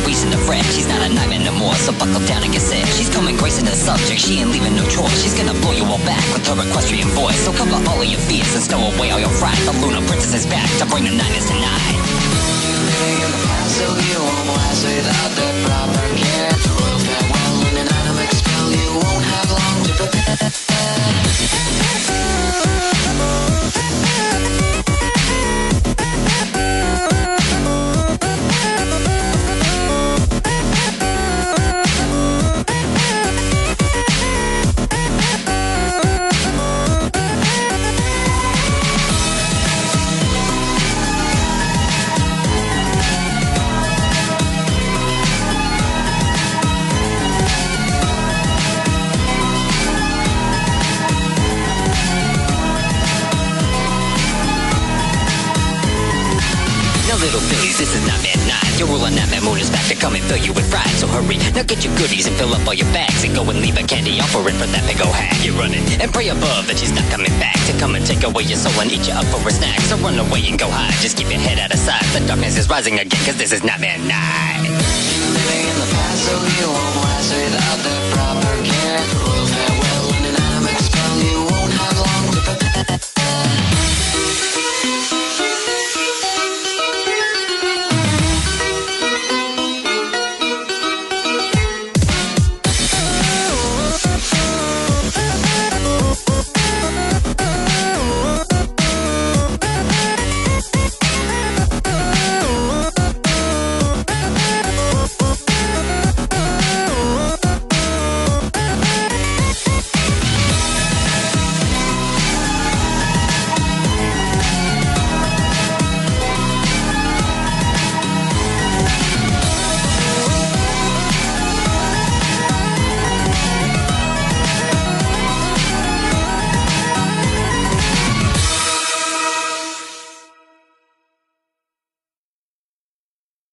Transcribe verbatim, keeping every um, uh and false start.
reason to fret. She's not a nightmare no more, so buckle down and get set. She's coming gracing the subject, she ain't leaving no choice. She's gonna blow you all back with her equestrian voice. So cover all of your fears and stow away all your fright. The Lunar Princess is back to bring the nightmares tonight. Living in the past, so you won't last without the proper care. The royal farewell and an animate spell, you won't have long to prepare. Little Billies, this is Nightmare Night. Your ruler Nightmare Moon is back to come and fill you with fright. So hurry, now get your goodies and fill up all your bags and go and leave a candy offering for that big ol' hag. You're running and pray above that she's not coming back to come and take away your soul and eat you up for a snack. So run away and go hide, just keep your head out of sight. The darkness is rising again, cause this is Nightmare Night. Living in the past, so you won't